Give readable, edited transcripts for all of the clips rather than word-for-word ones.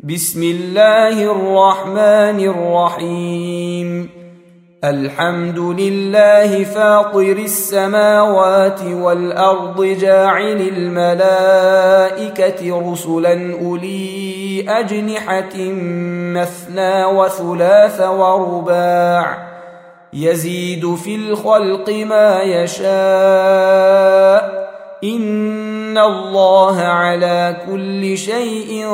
بسم الله الرحمن الرحيم. الحمد لله فاطر السماوات والأرض جاعل الملائكة رسلا أولي أجنحة مثنى وثلاث ورباع يزيد في الخلق ما يشاء إن الله على كل شيء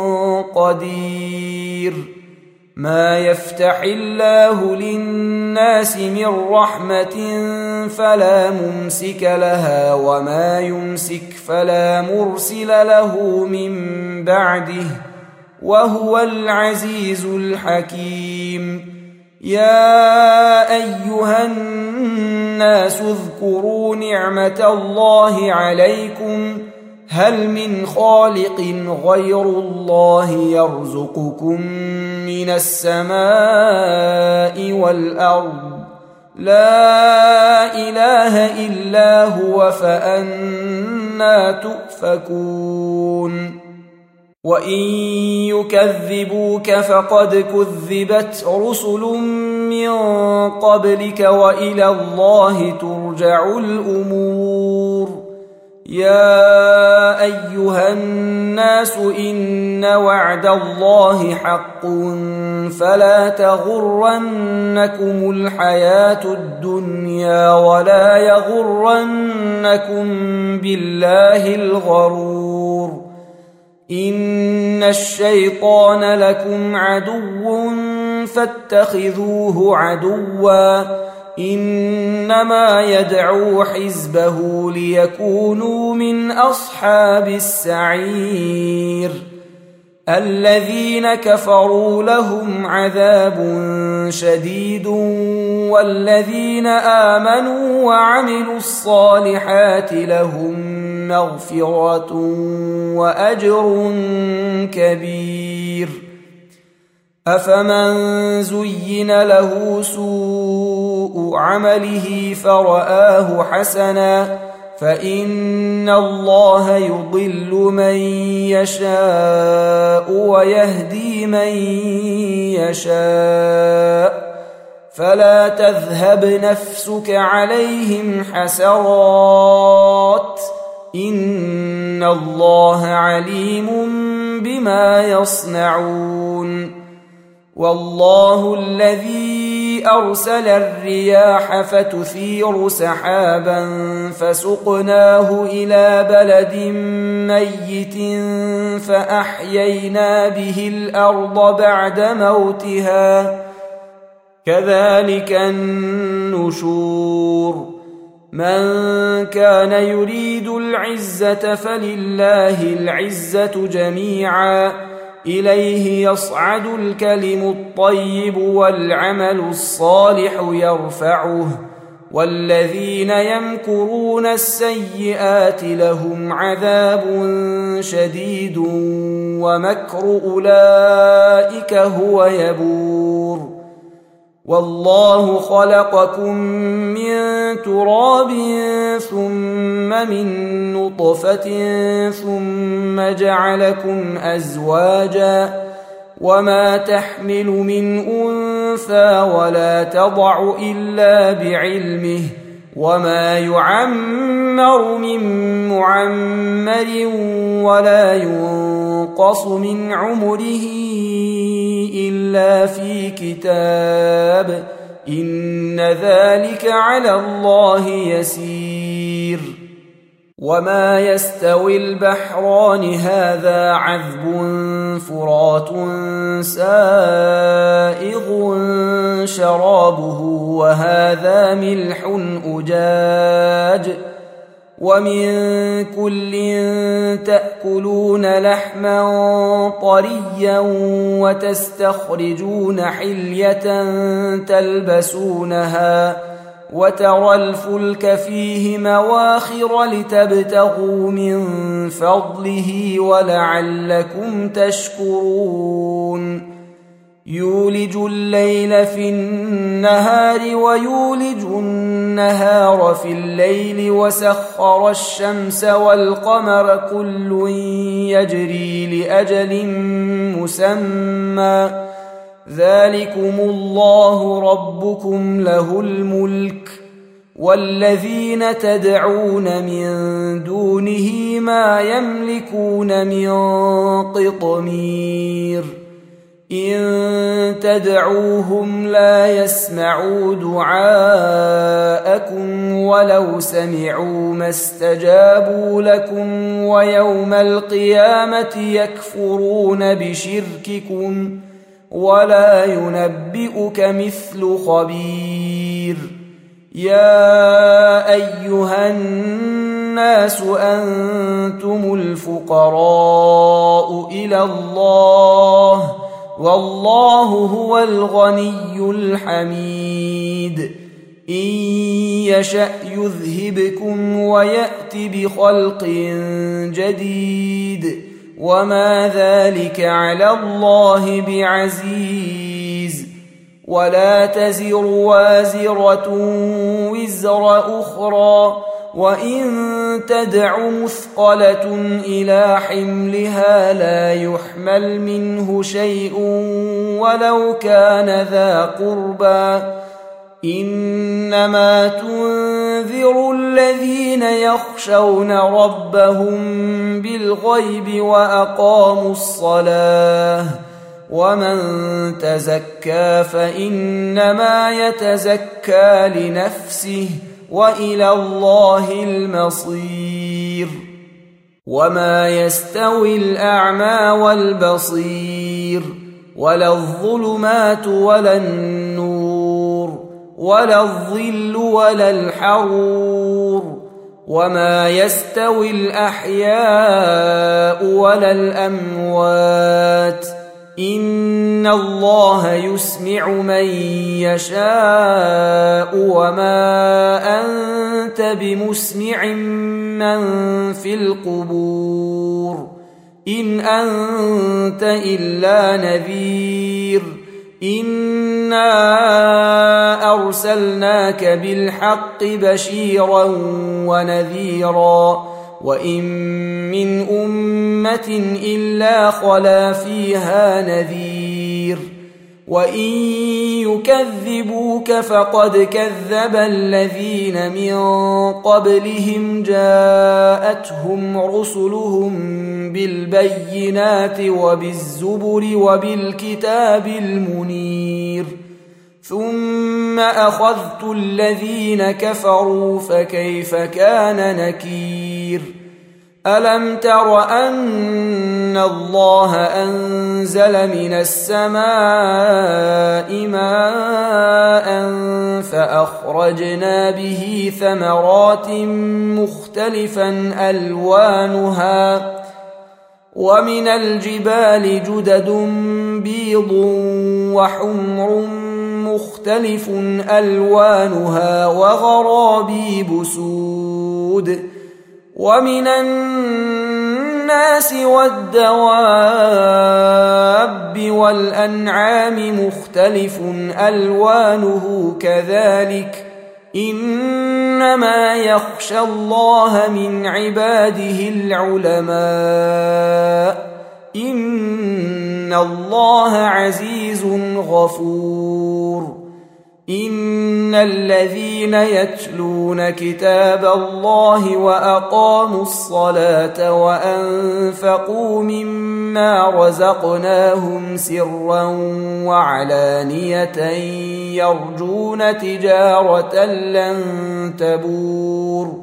قدير. ما يفتح الله للناس من رحمة فلا ممسك لها وما يمسك فلا مرسل له من بعده وهو العزيز الحكيم. يا أيها الناس اذكروا نعمة الله عليكم هل من خالق غير الله يرزقكم من السماء والأرض لا إله إلا هو فأنى تؤفكون. وإن يكذبوك فقد كذبت رسل من قبلك وإلى الله ترجع الأمور. يا أيها الناس إن وعد الله حق فلا تغرنكم الحياة الدنيا ولا يغرنكم بالله الغرور. إن الشيطان لكم عدو فاتخذوه عدوا إنما يدعو حزبه ليكونوا من أصحاب السعير. الذين كفروا لهم عذاب شديد والذين آمنوا وعملوا الصالحات لهم مغفرة وأجر كبير. أفمن زين له سوء عمله فرآه حسنا فإن الله يضل من يشاء ويهدي من يشاء فلا تذهب نفسك عليهم حسرات إن الله عليم بما يصنعون. والله الذي أرسل الرياح فتثير سحابا فسقناه إلى بلد ميت فأحيينا به الأرض بعد موتها كذلك النشور. من كان يريد العزة فلله العزة جميعا إليه يصعد الكلم الطيب والعمل الصالح يرفعه والذين يمكرون السيئات لهم عذاب شديد ومكر أولئك هو يبور. والله خلقكم من تراب ثم من نطفة ثم جعلكم أزواجا وما تحمل من أنثى ولا تضع إلا بعلمه وما يعمر من معمر ولا ينقص من عمره إلا في كتاب إن ذلك على الله يسير. وما يستوي البحران هذا عذب فرات سائغ شرابه وهذا ملح أجاج ومن كل تأكلون لحما طريا وتستخرجون حلية تلبسونها وترى الفلك فيه مواخر لتبتغوا من فضله ولعلكم تشكرون. يولج الليل في النهار ويولج النهار في الليل وسخر الشمس والقمر كل يجري لأجل مسمى ذلكم الله ربكم له الملك والذين تدعون من دونه ما يملكون من قطمير إن تدعوهم لا يسمعوا دعاءكم ولو سمعوا ما استجابوا لكم ويوم القيامة يكفرون بشرككم ولا ينبئك مثل خبير يا أيها الناس أنتم الفقراء إلى الله والله هو الغني الحميد إن يشأ يذهبكم ويأت بخلق جديد وما ذلك على الله بعزيز ولا تزر وازرة وزر أخرى وإن تدع مثقلة إلى حملها لا يحمل منه شيء ولو كان ذا قربى إنما تنذر الذين يخشون ربهم بالغيب وأقاموا الصلاة ومن تزكى فإنما يتزكى لنفسه وإلى الله المصير وما يستوي الأعمى والبصير ولا الظلمات ولا النور ولا الظل ولا الحرور وما يستوي الأحياء ولا الأموات إن الله يسمع من يشاء وما أنت بمسمع من في القبور إن أنت إلا نذير إنا أرسلناك بالحق بشيرا ونذيرا وإن من أمة إلا خلا فيها نذير وإن يكذبوك فقد كذب الذين من قبلهم جاءتهم رسلهم بالبينات وبالزبر وبالكتاب المنير ثم أخذت الذين كفروا فكيف كان نكير ألم تر أن الله أنزل من السماء ماء فأخرجنا به ثمرات مختلفا ألوانها ومن الجبال جدد بيض وحمر مختلف ألوانها وغرابيب سود ومن الناس والدواب والأنعام مختلف ألوانه كذلك إنما يخشى الله من عباده العلماء إن الله عزيز غفور إن الذين يتلون كتاب الله وأقاموا الصلاة وأنفقوا مما رزقناهم سرا وعلانية يرجون تجارة لن تبور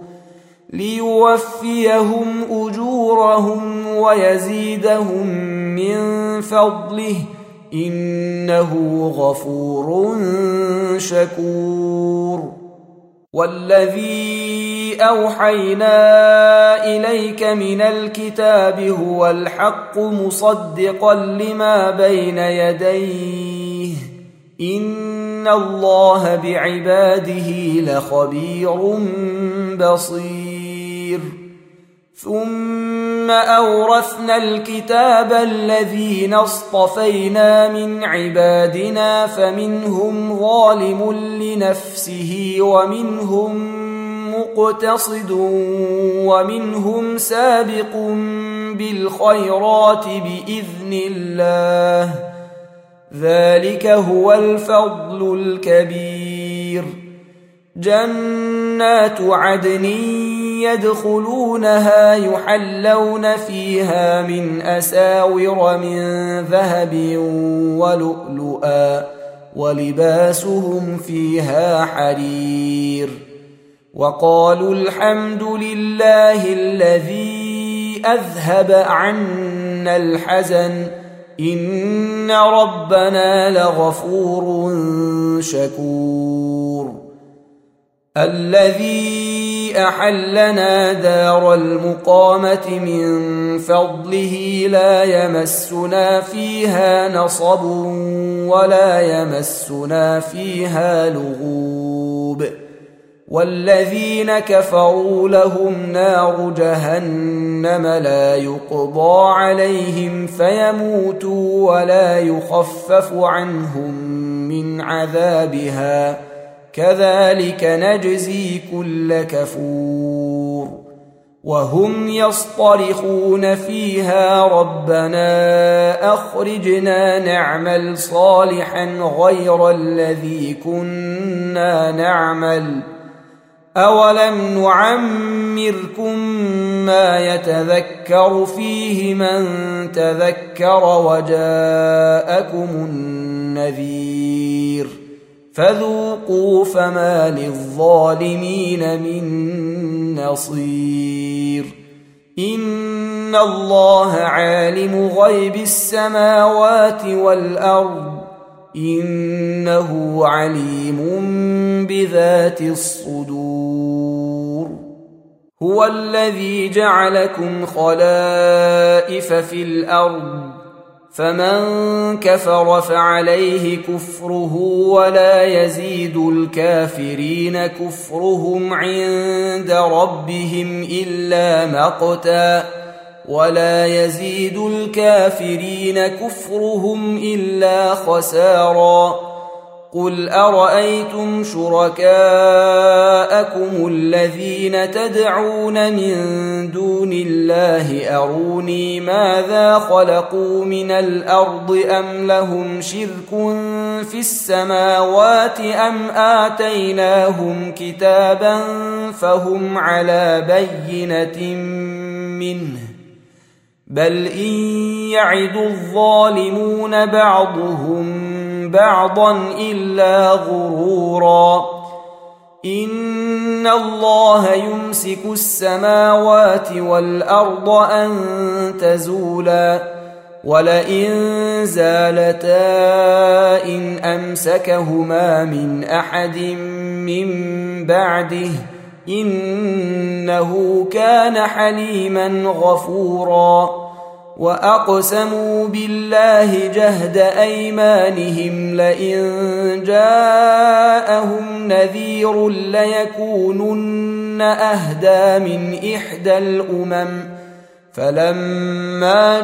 ليوفيهم أجورهم ويزيدهم من فضله إنه غفور شكور والذي أوحينا إليك من الكتاب هو الحق مصدقا لما بين يديه إن الله بعباده لخبير بصير ثم أورثنا الكتاب الذين اصطفينا من عبادنا فمنهم ظالم لنفسه ومنهم مقتصد ومنهم سابق بالخيرات بإذن الله، ذلك هو الفضل الكبير. جنات عدن يدخلونها يحلون فيها من أساور من ذهب ولؤلؤا ولباسهم فيها حرير. وقالوا الحمد لله الذي أذهب عنا الحزن إن ربنا لغفور شكور. الذي أحلنا دار المقامة من فضله لا يمسنا فيها نصب ولا يمسنا فيها لغوب. والذين كفروا لهم نار جهنم لا يقضى عليهم فيموتوا ولا يخفف عنهم من عذابها كذلك نجزي كل كفور. وهم يصطرخون فيها ربنا أخرجنا نعمل صالحا غير الذي كنا نعمل أولم نعمركم ما يتذكر فيه من تذكر وجاءكم النذير فذوقوا فما للظالمين من نصير. إن الله عالم غيب السماوات والأرض إنه عليم بذات الصدور. هو الذي جعلكم خلائف في الأرض فمن كفر فعليه كفره ولا يزيد الكافرين كفرهم عند ربهم إلا مقتا ولا يزيد الكافرين كفرهم إلا خسارا. قل أرأيتم شركاءكم الذين تدعون من دون الله أروني ماذا خلقوا من الأرض أم لهم شرك في السماوات أم آتيناهم كتابا فهم على بينة منه بل إن يعد الظالمون بعضهم بعضا إلا غرورا. إن الله يمسك السماوات والأرض أن تزولا ولئن زالتا إن أمسكهما من أحد من بعده إنه كان حليما غفورا. وأقسموا بالله جهد أيمانهم لئن جاءهم نذير ليكونن أهدى من إحدى الأمم فلما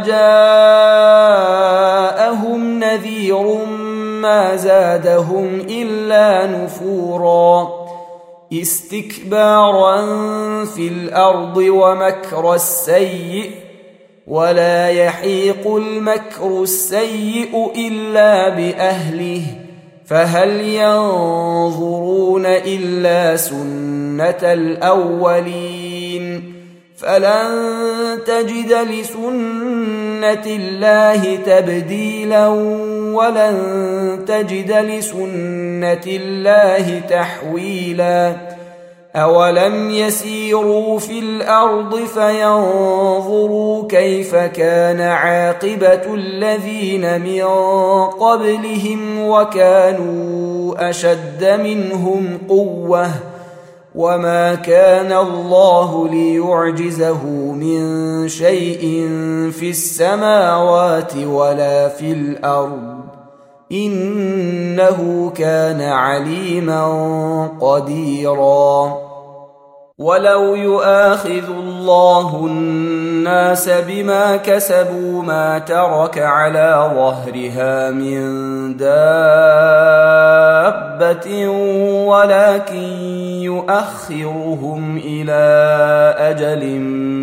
جاءهم نذير ما زادهم إلا نفورا. استكبارا في الأرض ومكر السيء ولا يحيق المكر السيء إلا بأهله فهل ينظرون إلا سنة الأولين فلن تجد لسنة الله تبديلا ولن تجد لسنة الله تحويلا. أولم يسيروا في الأرض فينظروا كيف كان عاقبة الذين من قبلهم وكانوا أشد منهم قوة وما كان الله ليعجزه من شيء في السماوات ولا في الأرض إنه كان عليما قديرا. ولو يؤاخذ الله الناس بما كسبوا ما ترك على ظهرها من دابة ولكن يؤخرهم إلى أجل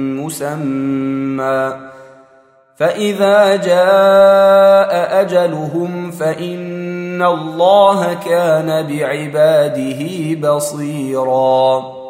مسمى فإذا جاء أجلهم فإن الله كان بعباده بصيراً.